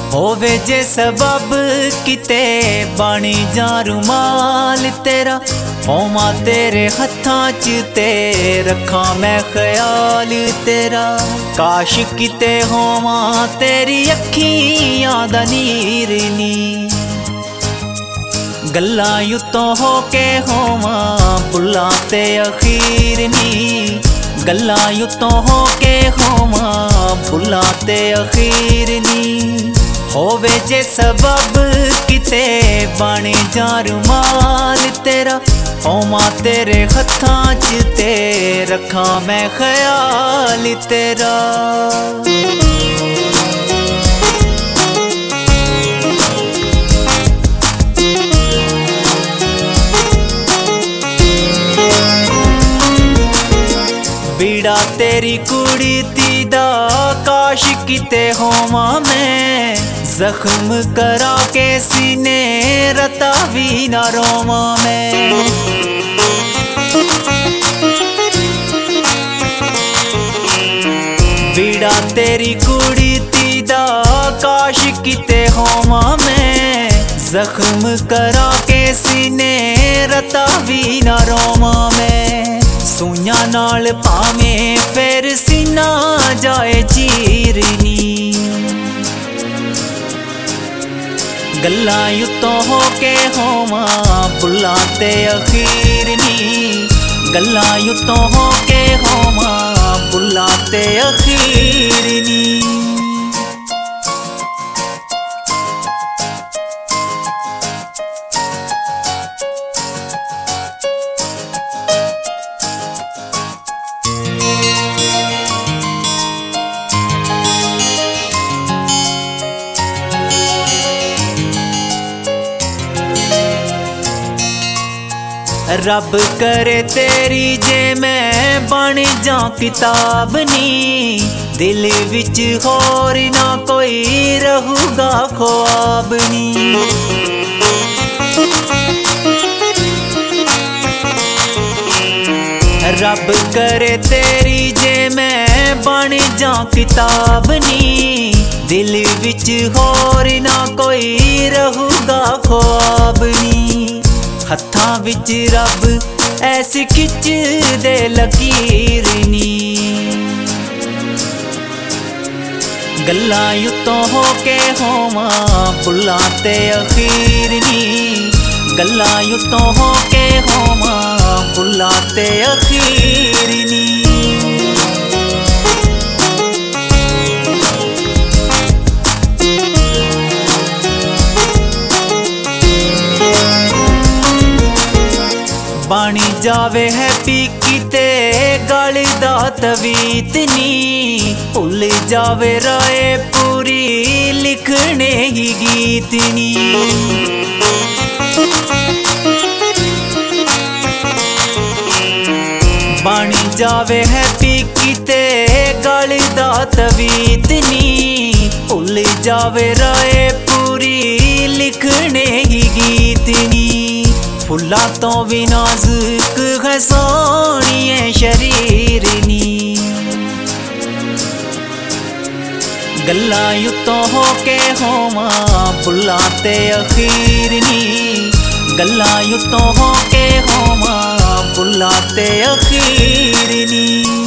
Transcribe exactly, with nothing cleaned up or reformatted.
होवे जे सबब किते बनी जा रुमाल तेरा, होमा तेरे हत्थां च ते रखा मैं ख्याल तेरा। काश किते होमा तेरी अखियां दा नीर नी, गल्लां युतों हो के होमा बुल्लां ते अखीर नी, गल्लां युतों हो के होमा बुल्लां ते अखीर नी। होवे जे सबब किते बनी जा रुमाल तेरा, होमा तेरे हत्थां च ते रखा मैं ख्याल तेरा। बीड़ा तेरी कुड़ी तीदा काश किते होमा मैं, जख्म करा के सीने रता भी ना रोमा मैं। बीड़ा तेरी कुड़ी तीदा काश किते होमा मैं, जख्म करा के सीने रता भी ना रोमा मैं। सूइयां नाल भावें फिर सीना जाए चीरनी, गल्लां युतों हो के होमा बुल्लां ते अखीर नी, गल्लां युतों हो के होमा बुल्लां ते अखीर नी। रब करे तेरी जे मैं बन जा किताब नी, दिल विच होर ना कोई रहूगा ख्वाब नी। रब करे तेरी जे मैं बन जा किताब नी, दिल विच होर ना कोई रहूगा ख्वाब नी। हत्थां विच रब ऐसी खिच दे लकीर नी, गल्लां युतों हो के होमा बुल्लां ते अखीर नी, गल्लां युतों हो के होमा बुल्लां ते अखीर नी। बनी जावे है पी किते गल दा तवीत नी, भुल जावे राय पूरी लिखने ही गीत नी। बनी जावे है पी किते गल दा तवीत नी, भुल जावे राय पूरी लिखने ही गीत नी। फुल्लां तो भी नाजुक है सोहणिए शरीर नी, गल्लां युतों हो के होमा बुल्लां ते अखीर नी, गल्लां युतों हो के होमा बुल्लां ते अखीर नी।